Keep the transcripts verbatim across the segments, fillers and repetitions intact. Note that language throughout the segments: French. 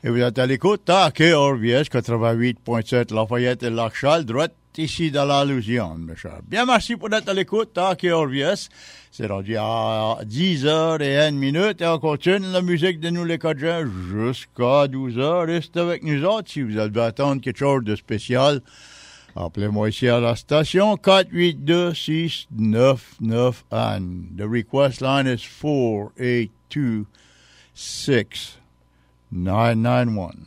Et vous êtes à l'écoute à K R V S quatre-vingt-huit point sept Lafayette et Lac-Charles, droite ici dans la Louisiane, mes chers. Bien, merci pour être à l'écoute à K R V S. C'est rendu à dix heures et une minute et on continue la musique de nous les Cajuns jusqu'à douze heures. Restez avec nous autres si vous allez attendre quelque chose de spécial. Appelez-moi ici à la station quatre huit deux six neuf neuf un. The request line is four eight two six nine nine one.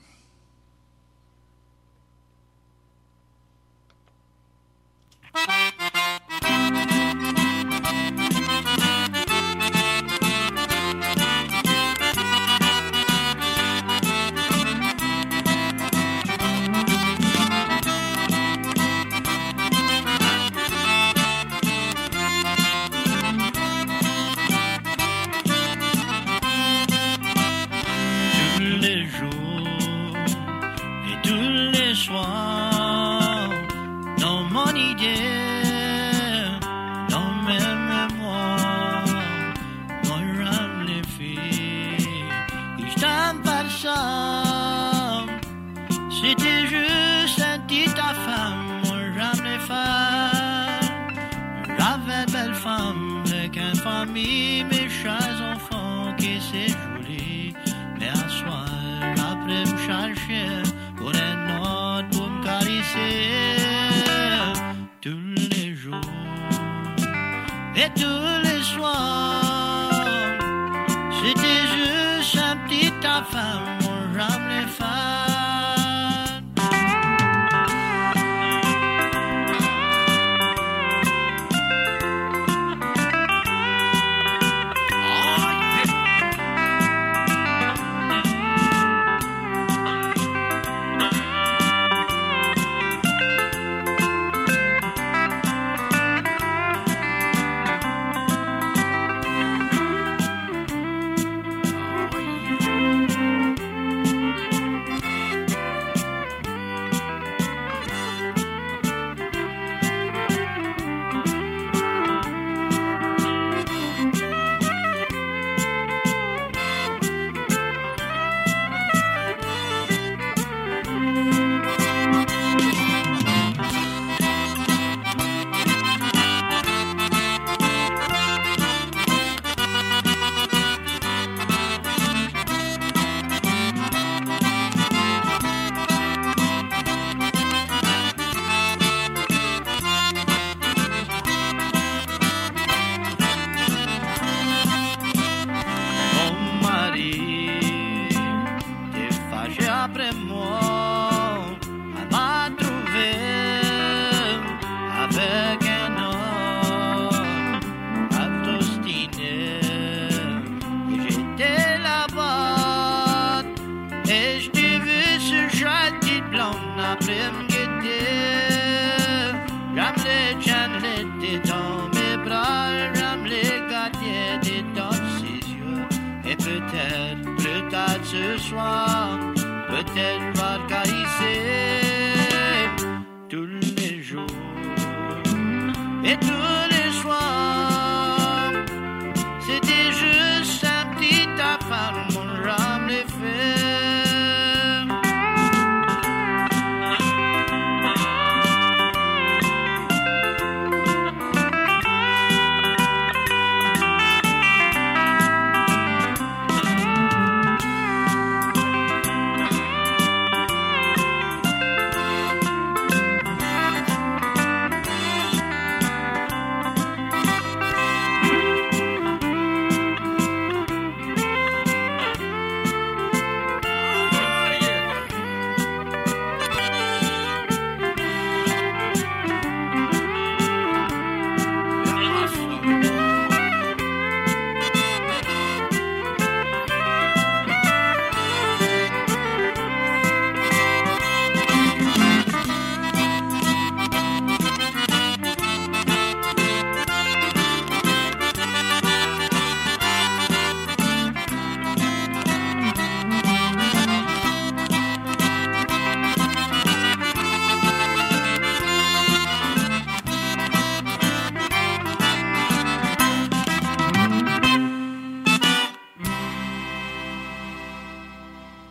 Mes chers enfants, que c'est joli, mais un soir, après me chercher pour un autre pour me caresser tous les jours et tous les soirs. C'était juste un petit enfant, mon rame les femmes.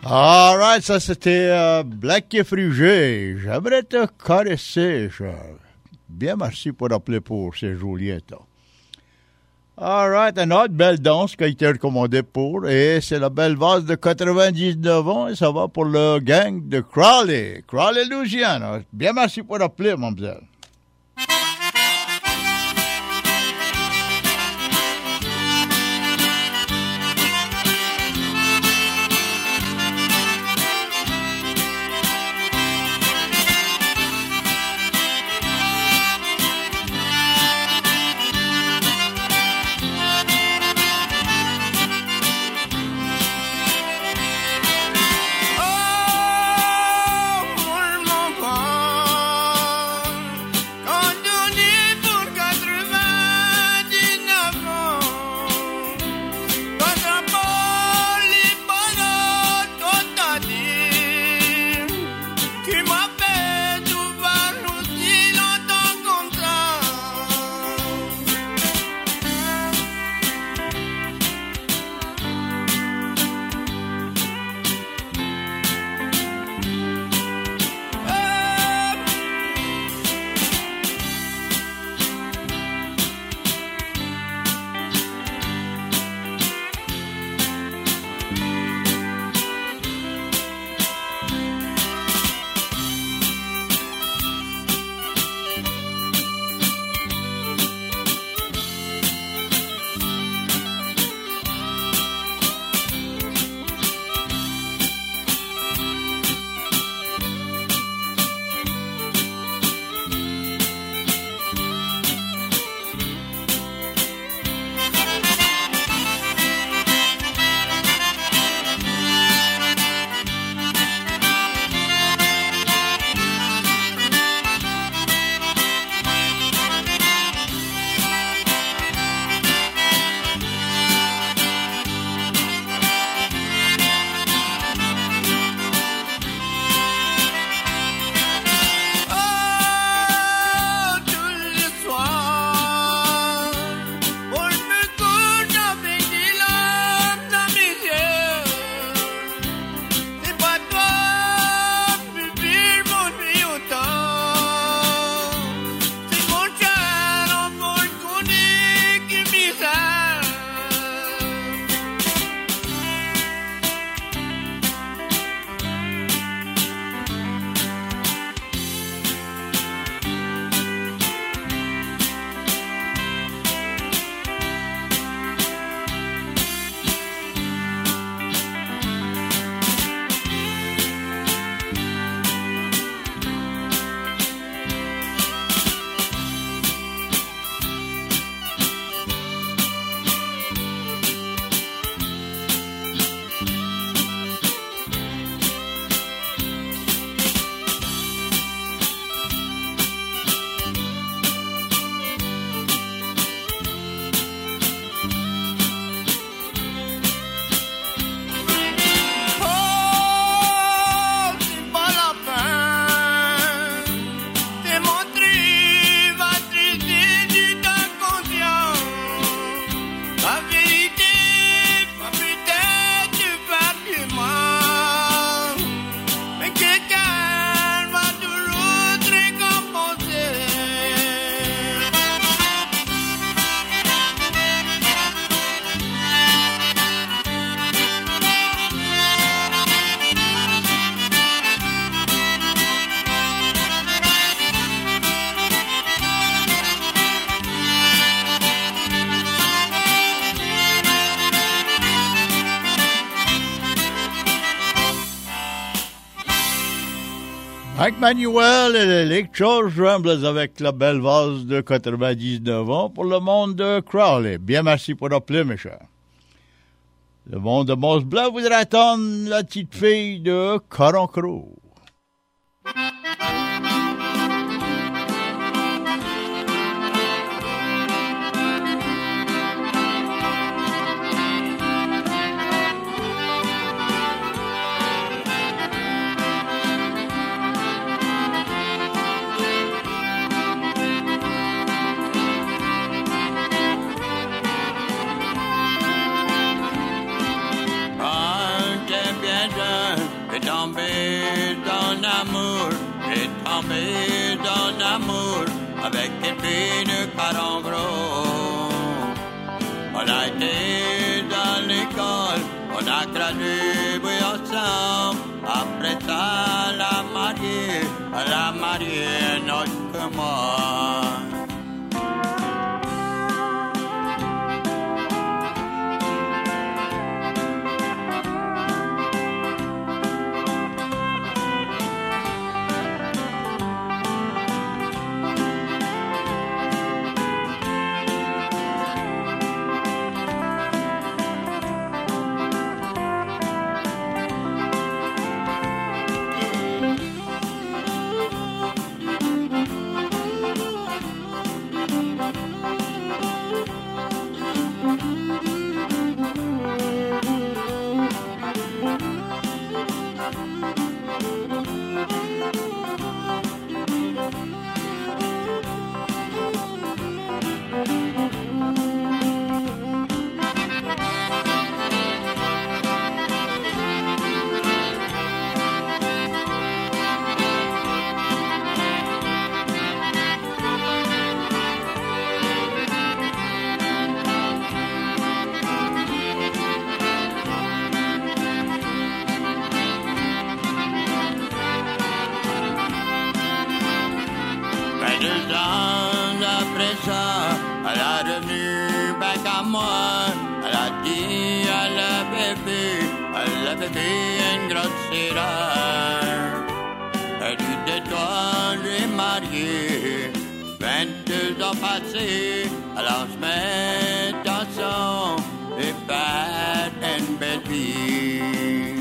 All right, ça c'était euh, Black et Frugé. J'aimerais te caresser, Charles. Bien merci pour appeler pour ces Juliette. All right, une autre belle danse qui a été recommandée pour, et c'est la belle vase de quatre-vingt-dix-neuf ans, et ça va pour le gang de Crowley, Crowley, Louisiana. Bien merci pour appeler, mademoiselle. Mike Manuel et les Charles Ramblers avec la belle vase de quatre-vingt-dix-neuf ans pour le monde de Crowley. Bien merci pour appeler, mes chers. Le monde de Mos Blanc voudrait attendre la petite fille de Caron-Croix. bien jeune, tombé dans l'amour avec une fille de caron gros. On a été dans l'école, on a gradué ensemble. Après ça, la mariée, la mariée, notre que moi. Une grosse sirare. Et du détour, j'ai marié. Vingt-deux ans passés, alors je mets dans son et faire une belle vie.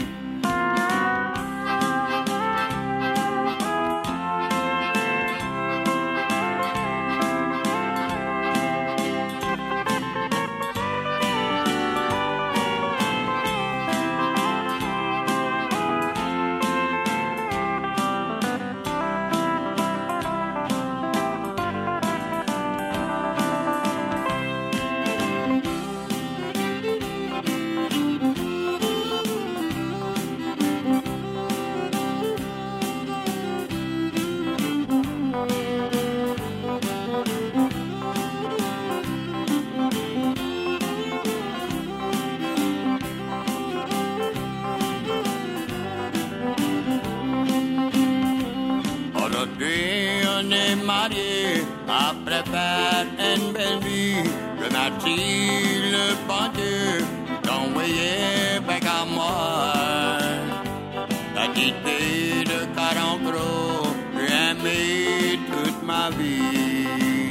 Après faire une belle vie, je remercie le bon Dieu d'envoyer avec à moi. La petite fille de caron gros, j'ai aimé toute ma vie.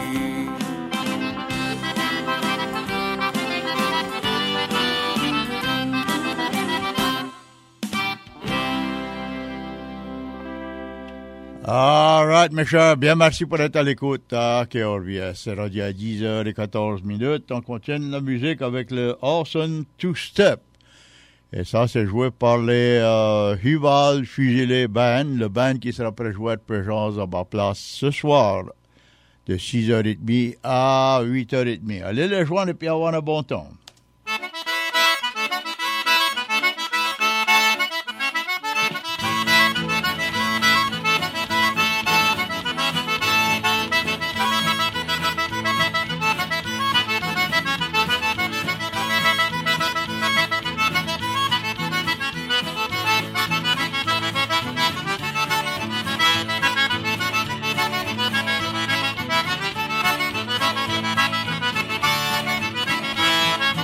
All right, mes chers, bien merci pour être à l'écoute à K R V S. C'est rendu à dix heures quatorze minutes. On continue la musique avec le Orson Two Step. Et ça, c'est joué par les euh, Huval Fusiliers Band, le band qui sera pré-joué de présence à ma place ce soir, de six heures trente à huit heures trente. Allez les joindre et puis avoir un bon temps. Thank you.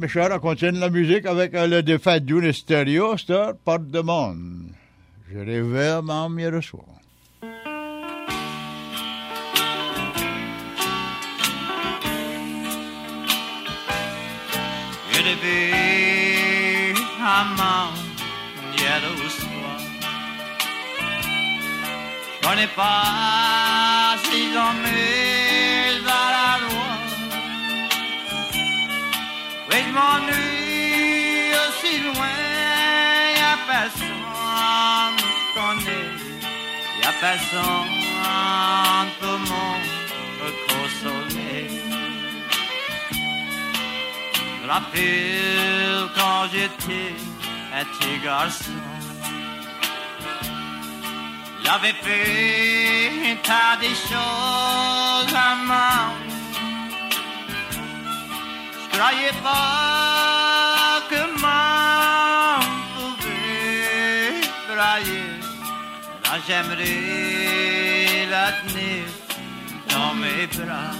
mes chers, on continue la musique avec euh, le défunt Dune Stereo, c'est Porte de Monde. Je rêvais même hier soir. Je rêvais à main hier au soir. Je connais pas si j'en mets à la loi. Oui, je m'ennuie aussi loin, y'a personne connaît, y'a personne pour me consoler. Je me rappelle quand j'étais un petit garçon, j'avais fait un tas de choses à main. Je croyais pas que maman pouvait brailler. Là j'aimerais la tenir dans mes bras.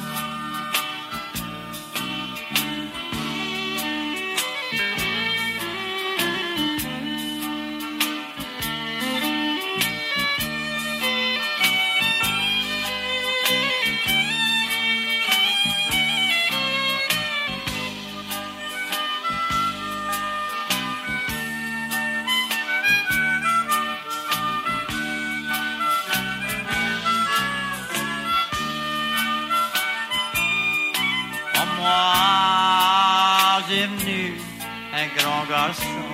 Garçon,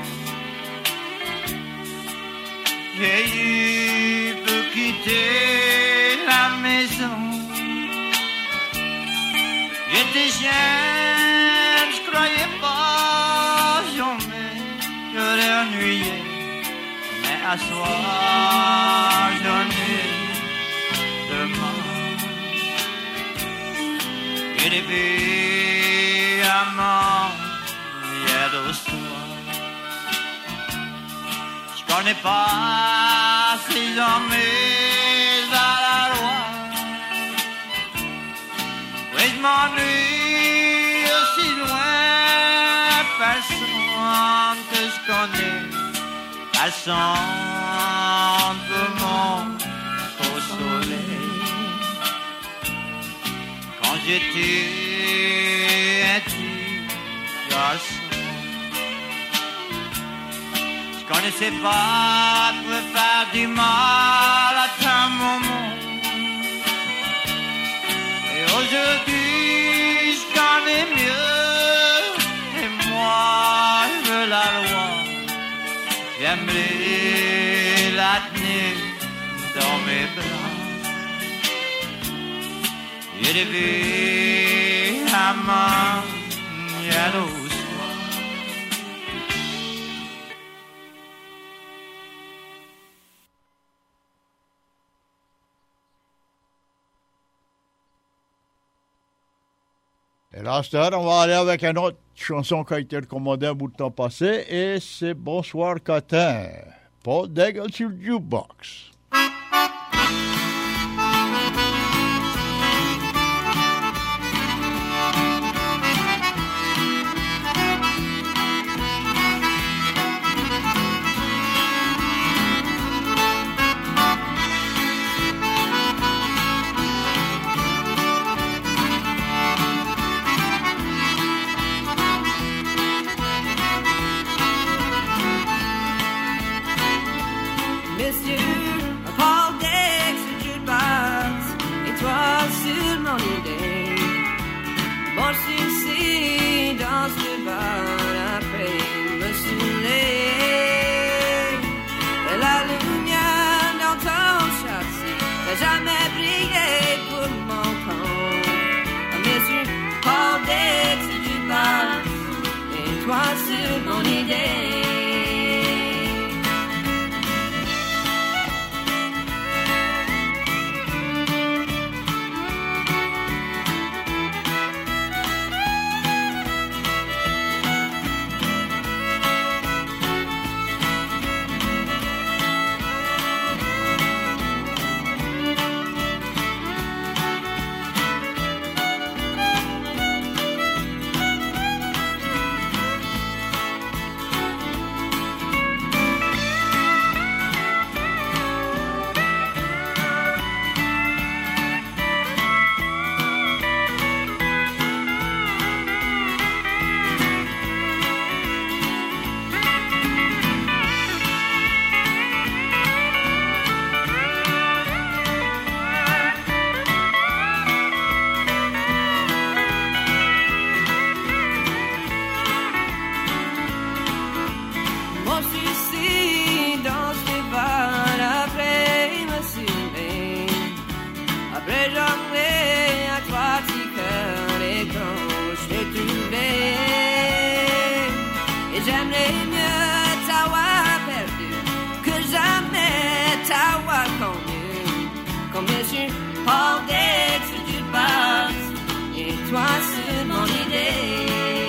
j'ai eu pour quitter la maison. J'étais jeune, je croyais pas jamais j'aurais ennuyé, mais à soir j'en ai demain. J'ai rêvé à mort hier au soir. Je connais pas ces hommes à la loi. Oui, je m'ennuie aussi loin. Personne que je connais, personne pour mon consoler. Quand j'étais un petit garçon, je connaissais pas pour faire du mal à ta maman. Et aujourd'hui, je connais mieux. Et moi, je veux la loi. J'aimerais la tenir dans mes bras. J'ai rêvé à ma yellow. Et là, on va aller avec une autre chanson qui a été recommandée un bout de temps passé, et c'est Bonsoir Cotin, Paul Daigle sur le jukebox. Monsieur mieux t'avoir perdu que jamais t'avoir connu. Comme je suis hors d'être du bas, et toi c'est mon idée.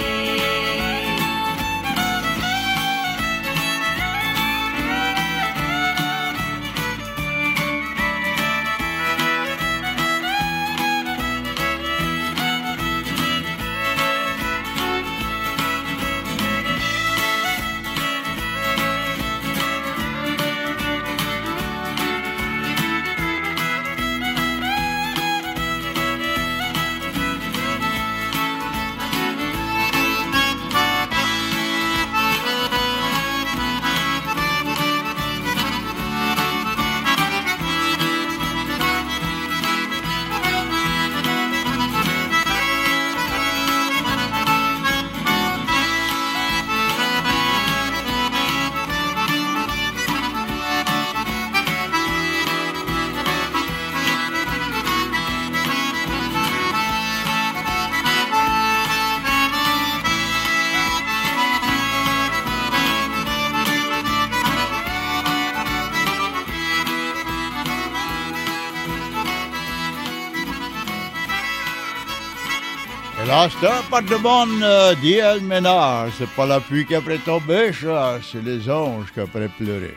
Là, c'est un pas de bonne euh, d'Iel Ménard. C'est pas la pluie qui a près tomber, ça. C'est les anges qui a près pleurer.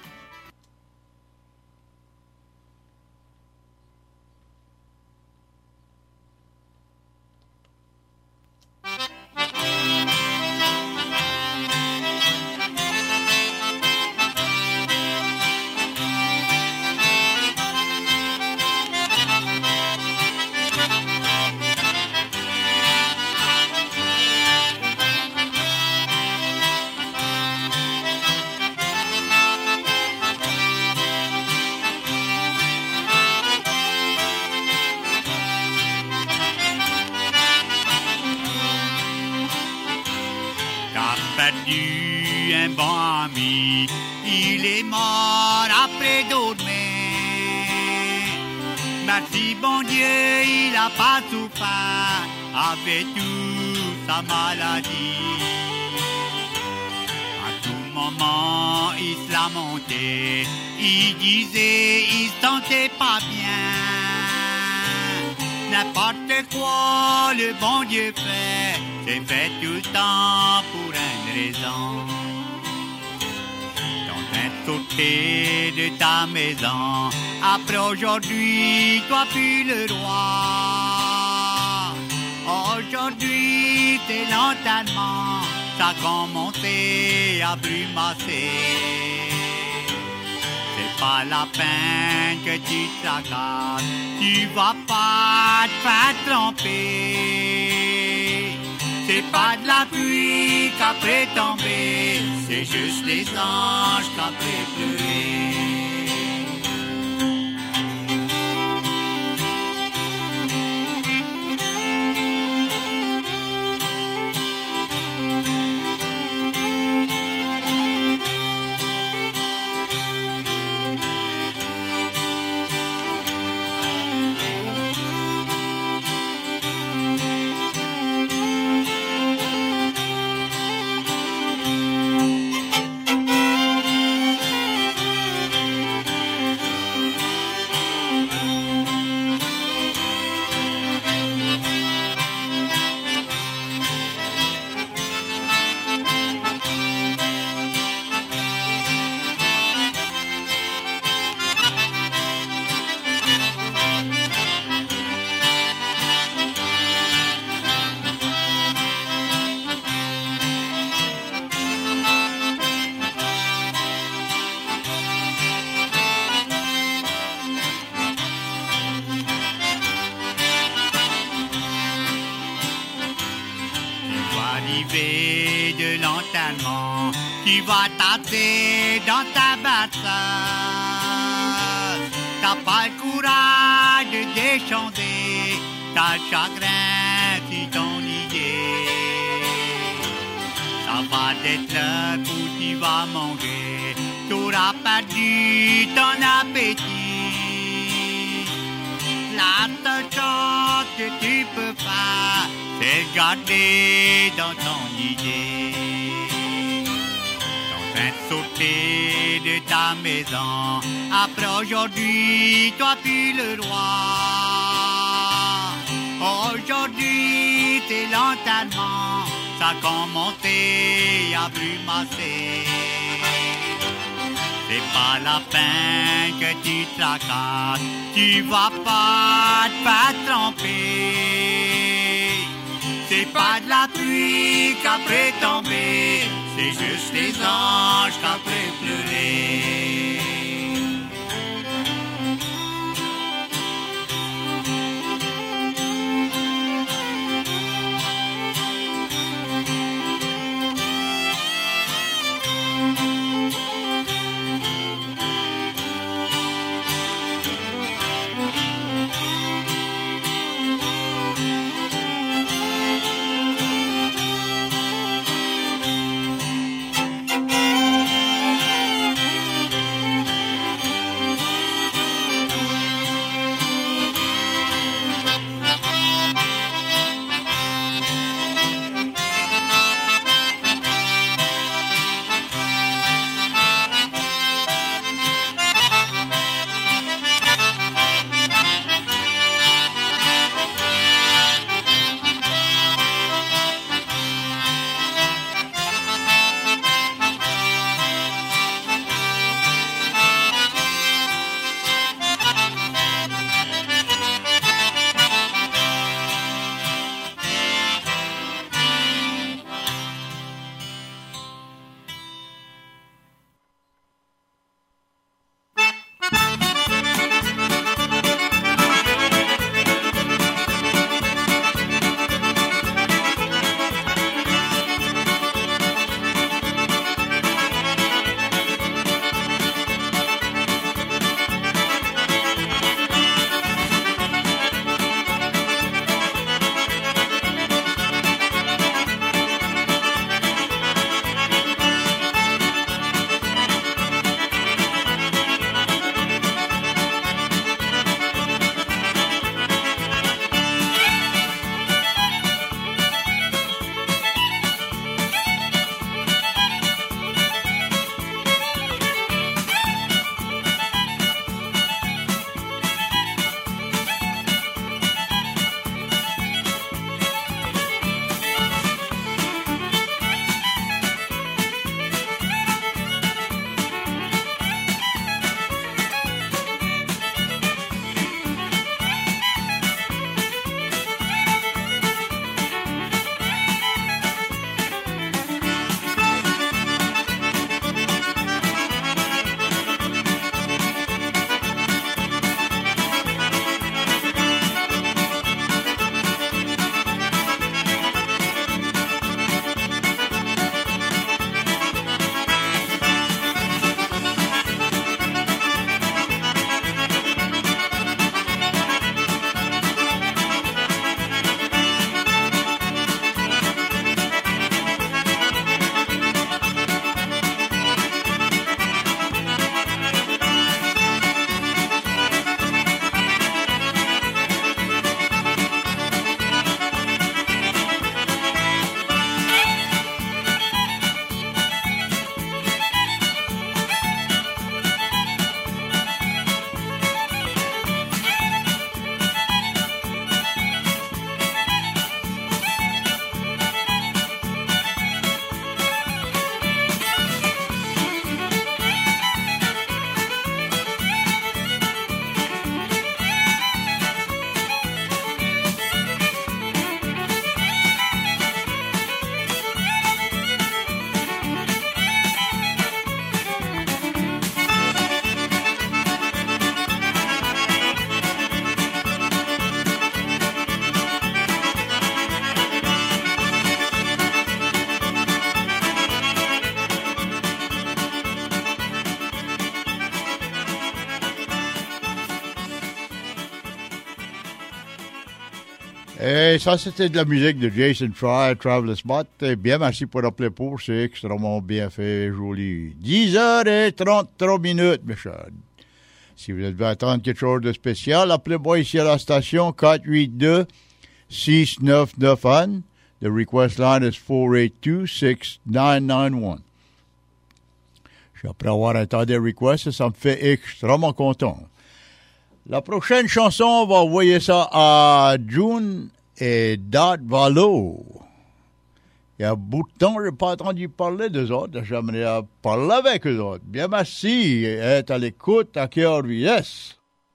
Perdu un bon ami, il est mort après dormir. Merci bon Dieu, il a pas souffert avec toute sa maladie. À tout moment, il se lamentait, il disait, il se sentait pas bien. N'importe quoi le bon Dieu fait, c'est fait tout le temps pour une raison. T'es sorti de ta maison, après aujourd'hui, toi plus le roi. Aujourd'hui, c'est l'entraînement, ça a commencé à brumasser. C'est pas la peine que tu t'agaces, tu vas pas te faire tromper. C'est pas de la pluie qu'après tomber, c'est juste les anges qu'après pleurer. De l'entraînement, tu vas tâter dans ta bataille. T'as pas le courage de déchanter, t'as le chagrin sur ton idée. Ça va d'être là où tu vas manger, t'auras perdu ton appétit. La seule chose que tu peux faire, c'est garder dans ton idée. viens de sauter de ta maison. Après aujourd'hui, toi puis le roi. Aujourd'hui, tes lentement, ça commenté à brumasser. C'est pas la peine que tu tracasses, tu vas pas te faire tremper. C'est pas de la pluie qu'après tomber, c'est juste les anges qu'après pleurer. Et ça, c'était de la musique de Jason Fry, Traveler's Spot. Et bien, merci pour appeler pour, c'est extrêmement bien fait, joli. dix heures trente-trois minutes, mes chers. Si vous devez attendre quelque chose de spécial, appelez-moi ici à la station quatre huit deux, six neuf neuf un. The request line is four eight two, six nine nine one. Après avoir entendu Request, ça me fait extrêmement content. La prochaine chanson, on va envoyer ça à June et Dad Valo. Il y a un bout de temps, je n'ai pas entendu parler d'eux autres. J'aimerais parler avec eux autres. Bien, merci. Être à l'écoute à K R V S.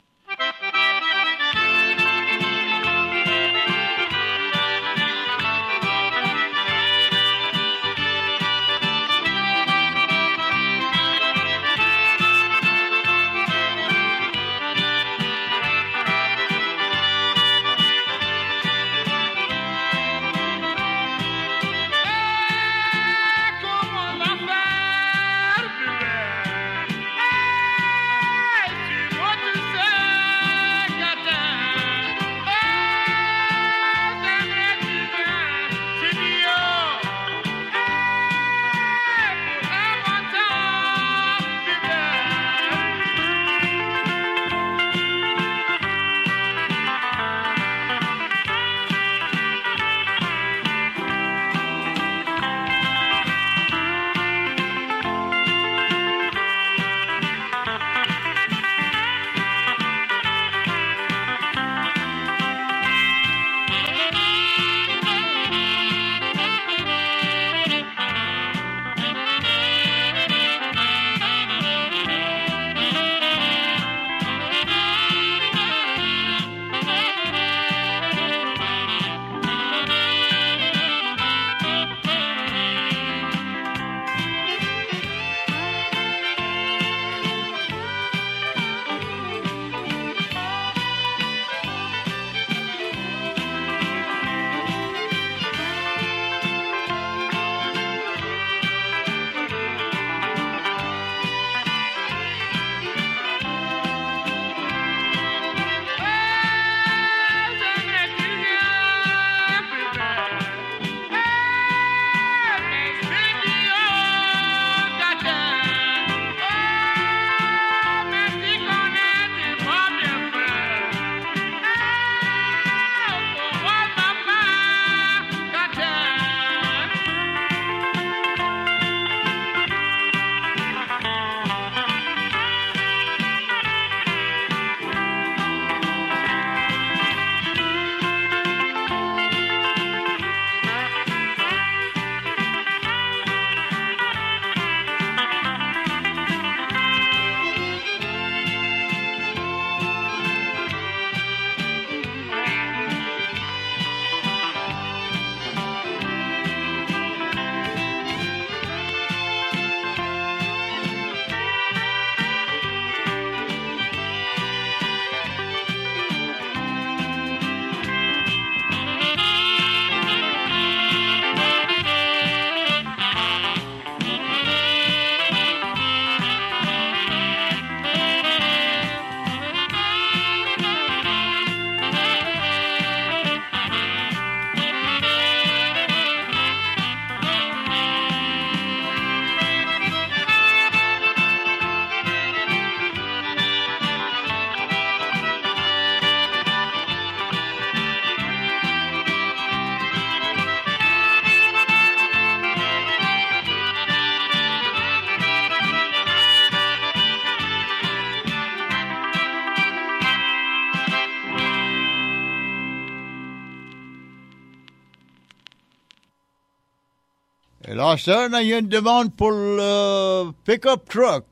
Et là, ça, on a eu une demande pour le pick-up truck.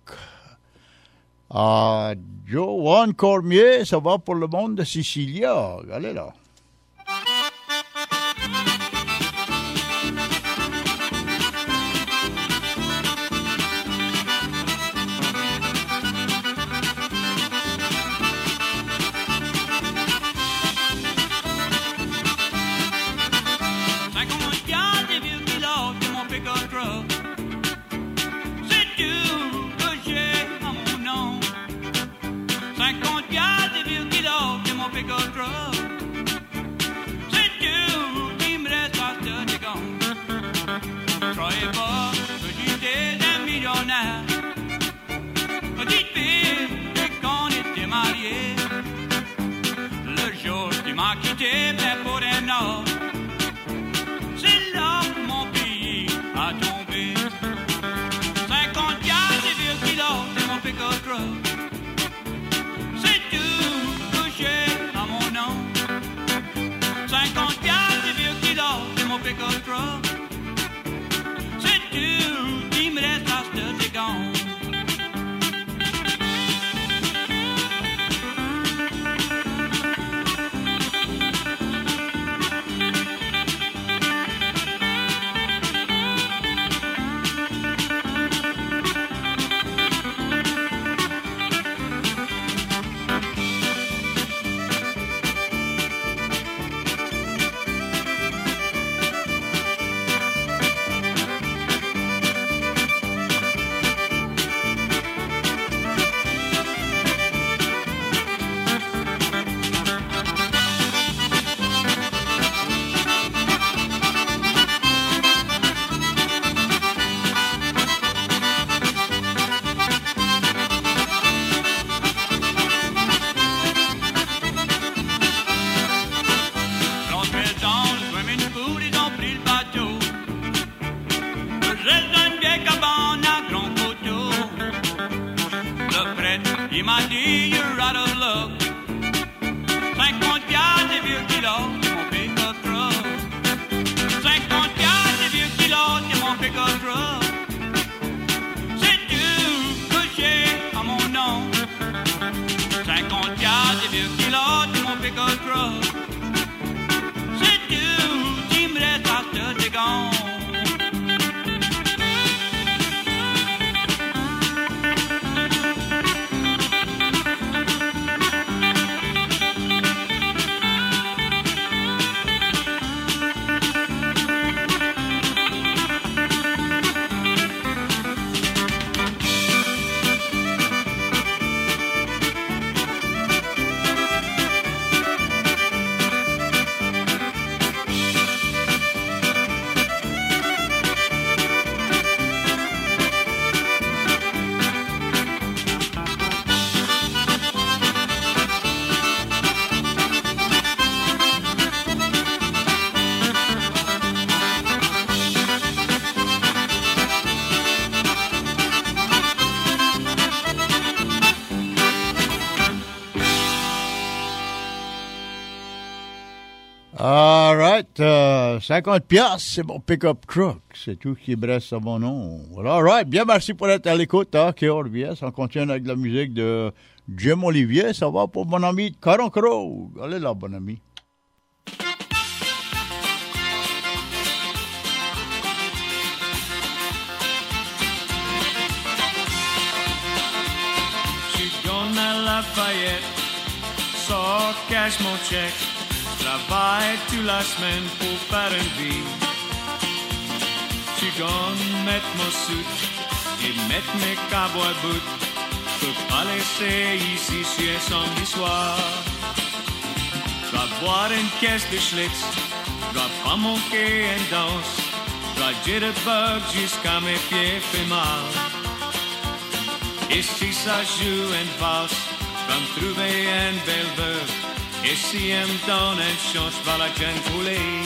À Joan Cormier, ça va pour le monde de Sicilia. Allez là. C'est là que mon pays a tombé. Cinquante gars, j'ai vu croix. C'est dur, il me reste à se dégonfler. Il m'a dit, you're out of luck. cinquante piastres des vieux kilos, c'est mon pick-up truck. cinquante piastres des vieux kilos, c'est mon pick-up truck. C'est dur que j'ai à mon nom. cinquante piastres des vieux kilos, c'est mon pick-up truck. C'est dur, il me reste à se dégonfler. All right, uh, cinquante piastres, c'est mon pick-up truck. C'est tout qui reste à mon nom. Voilà, all right, bien, merci pour être à l'écoute. Hein, K R V S, on continue avec la musique de Jim Olivier. Ça va pour mon ami Caron Crow. Allez là, bon ami. Je suis dans la Lafayette, sors, cache mon chèque. Travaille toute la semaine pour faire une vie. Tu gagnes mettre mon soute et mettre mes cowboy boots. Peux pas laisser ici sur un samedi soir. Je vais boire une caisse de Schlitz, je vais pas manquer une danse. Je vais jitterbug jusqu'à mes pieds fait mal. Et si ça joue une valse, je vais me trouver une belle veuve. Et si elle me donne une chance, va la chaîne couler.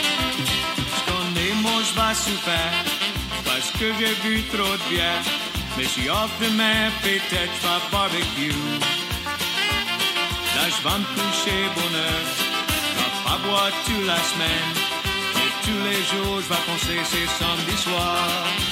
Super, parce que j'ai bu trop de bière. mais si offre demain peut-être je vais barbecue. Là je vais me coucher bonheur, je vais pas boire toute la semaine, mais tous les jours je vais penser c'est samedi soir.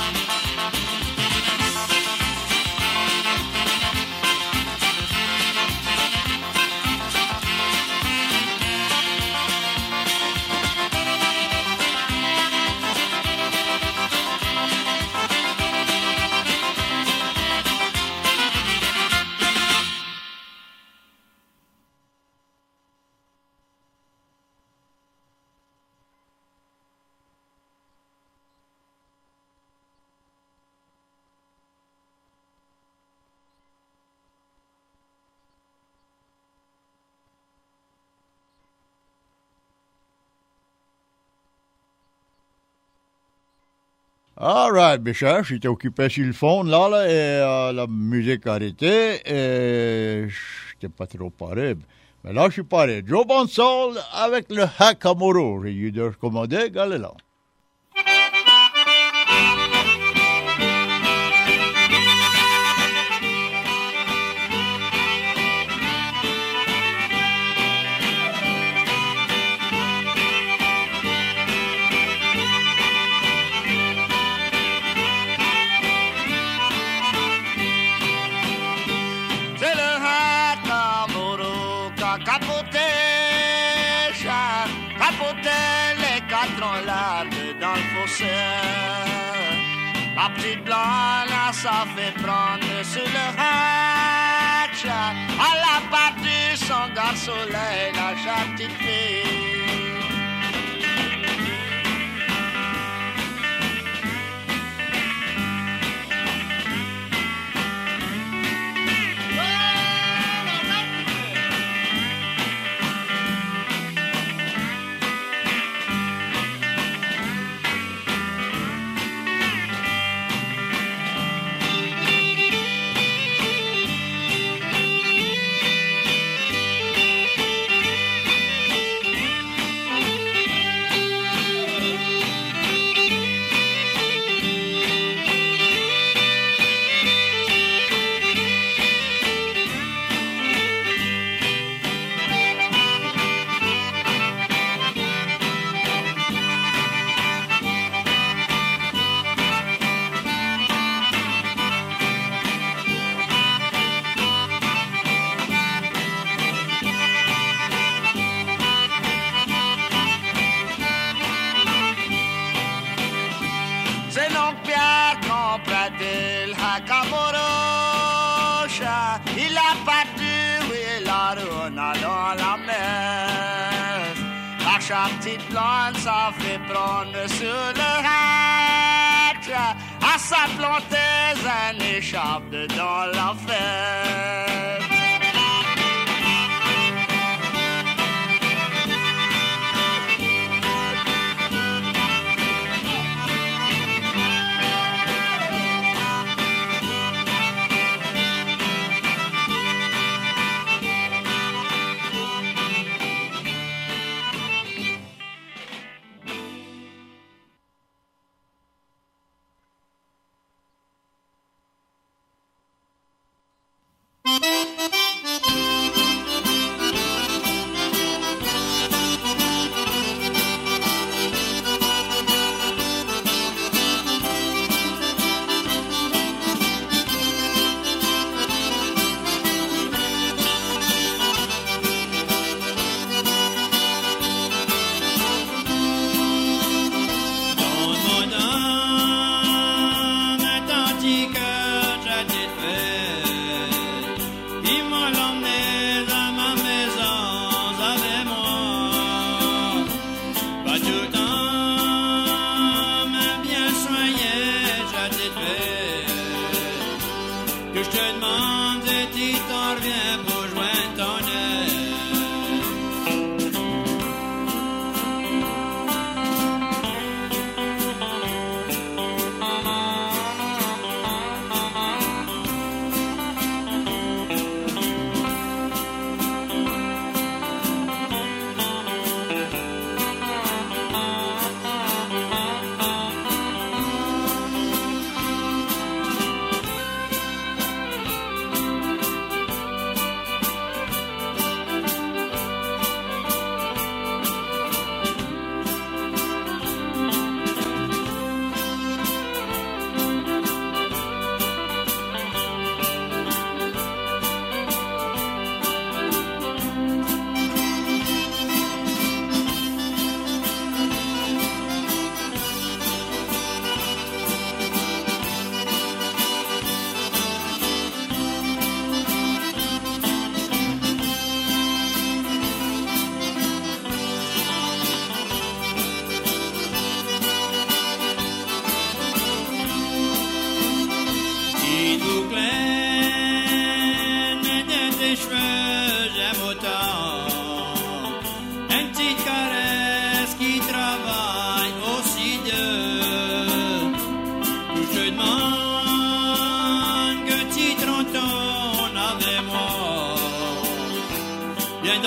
All right, Bichard, j'étais occupé sur le fond, là, là et euh, la musique a arrêté, et j'étais pas trop paré. Mais là, je suis paré. Joe Bonsall avec le Hakamoro. J'ai eu de recommander, allez là. Dans le fossé, la petite blonde, ça fait prendre sur le hatch. À la partie, son gars soleil, la petite fille. Il a battu, oui, la rune dans la mer. La petite blonde, ça fait prendre sur le hatch. À sa planteuse, un échappe dans la fête. Thank you.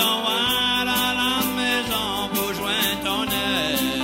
t'envoie à la maison pour joindre ton œil.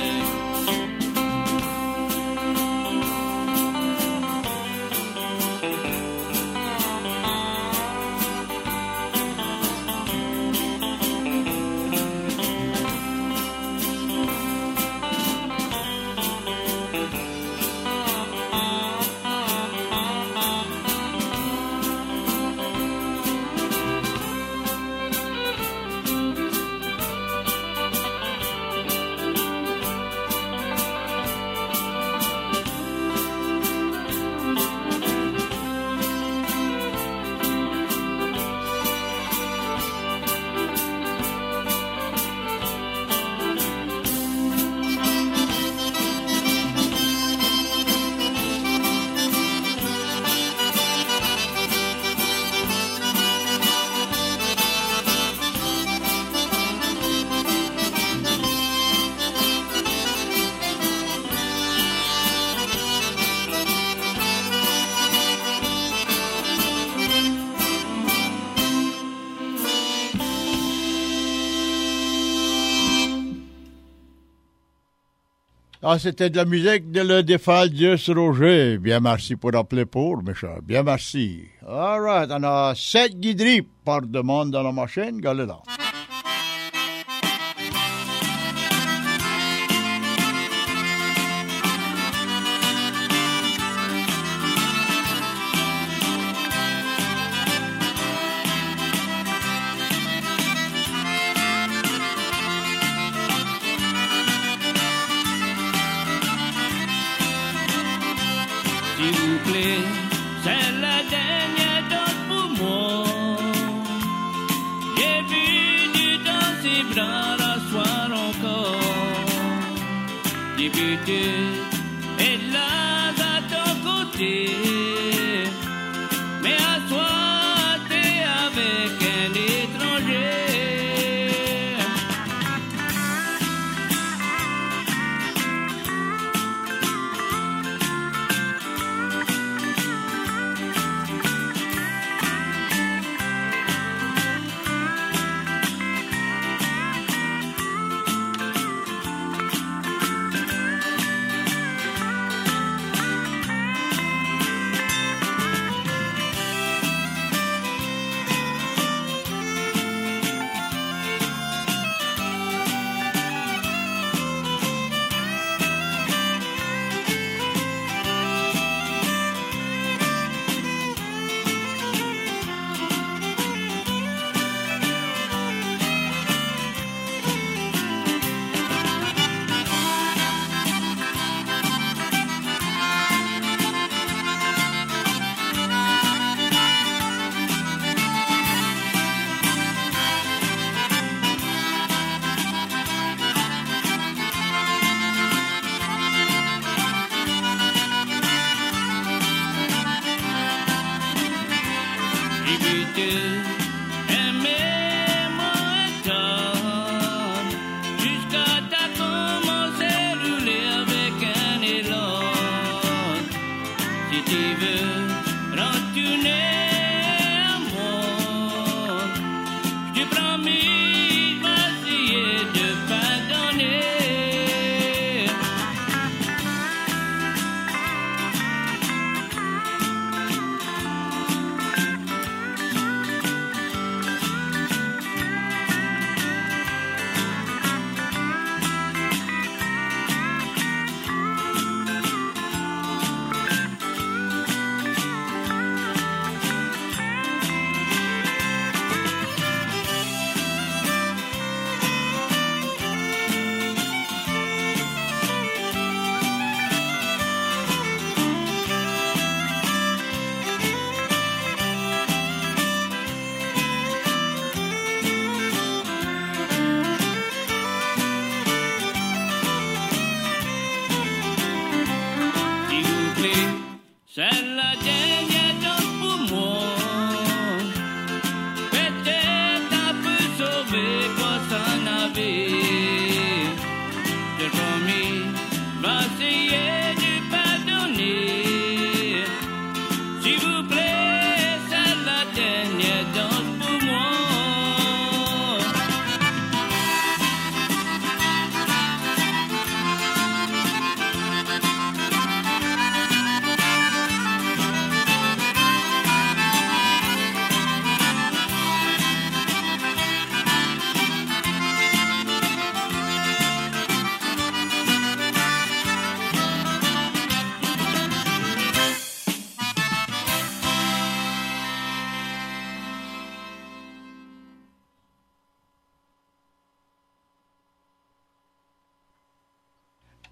Ah, c'était de la musique de le Defaldius Roger. Bien merci pour appeler pour, mes chers. Bien merci. All right, on a sept guideries par demande dans la machine. Regardez là. S'il vous plaît, c'est la dernière danse pour moi. J'ai vu du danser bras la soir encore. Débuter et là à ton côté. Mais à soi, t'es avec un étranger.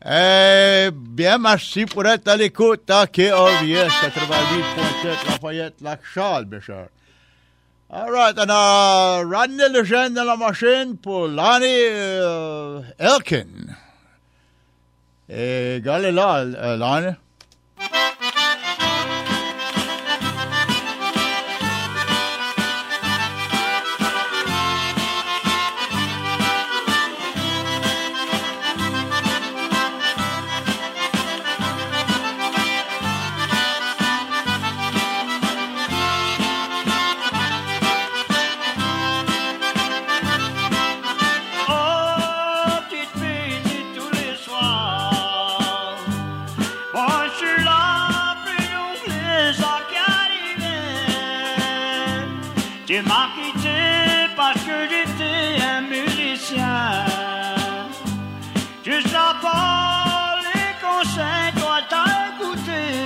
Eh bien, merci pour être à l'écoute à K R V S quatre-vingt-huit point sept Lafayette Lac Charles, mes chers. All right, on a Rodney Lejeune dans la machine pour Lonnie euh, Elkin. Et regardez là, euh, Lonnie. Tu m'as quitté parce que j'étais un musicien. Tu sais pas les conseils, toi t'as écouté.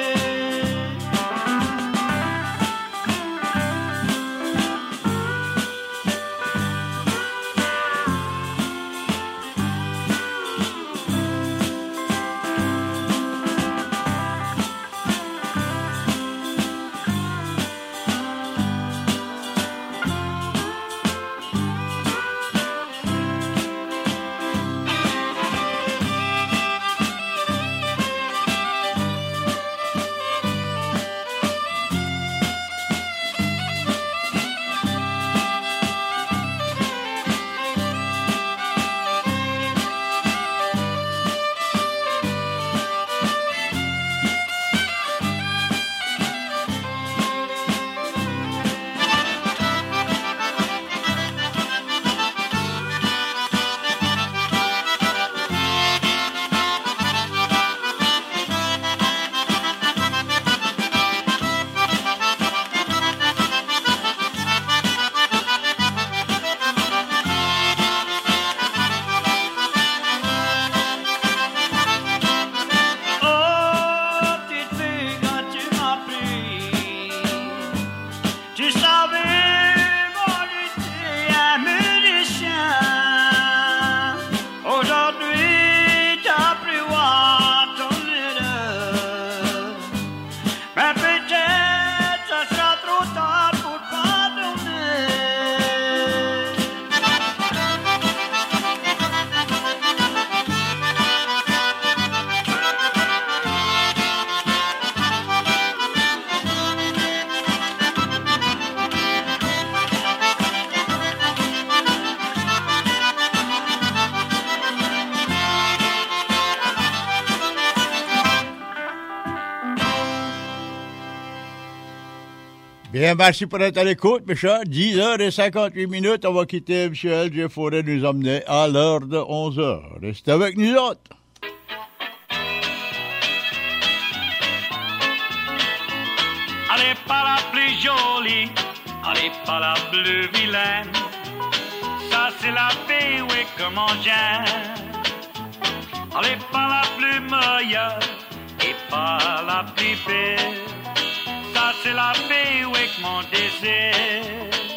Bien, merci pour être à l'écoute, mes chers. dix heures cinquante-huit minutes, on va quitter M. L J Forêt nous emmener à l'heure de onze heures. Restez avec nous autres. Elle est pas la plus jolie, elle est pas la plus vilaine. Ça c'est la fille, oui, comment j'aime. Elle est pas la plus meilleure et pas la plus belle. Ça c'est la fille, oui, que mon désir.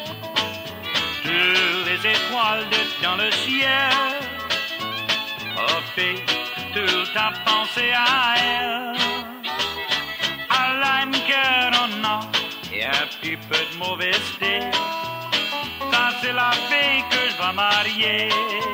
Toutes les étoiles de dans le ciel. Oh fille, tout a pensé à elle. Elle a un cœur en or et un petit peu de mauvaiseté. Ça c'est la fille que je vais marier.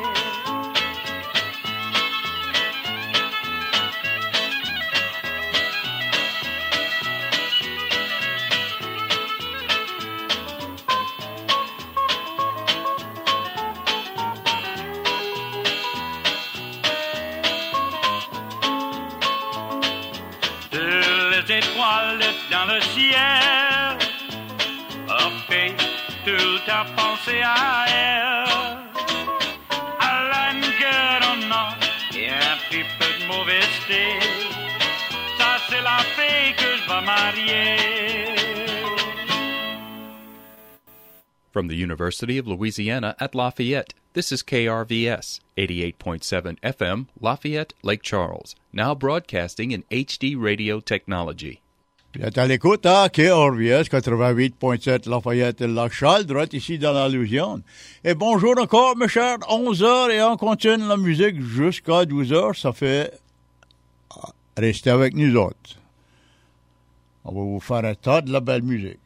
Étoiles dans le ciel. Oh fille, tout a pensé à elle. Elle a un cœur en or et un petit peu de mauvaiseté. Ça c'est la fille que je vais marier. From the University of Louisiana at Lafayette, this is K R V S, eighty-eight point seven F M, Lafayette, Lake Charles, now broadcasting in H D radio technology. Vous êtes à l'écoute à K R V S quatre-vingt-huit point sept Lafayette et Lac-Charles, droite ici dans la Louisiane. Et bonjour encore, mes chers, onze heures et on continue la musique jusqu'à douze heures. Ça fait rester avec nous autres. On va vous faire un tas de la belle musique.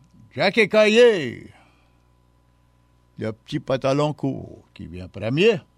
Jacques Caillé, le petit pantalon court qui vient premier.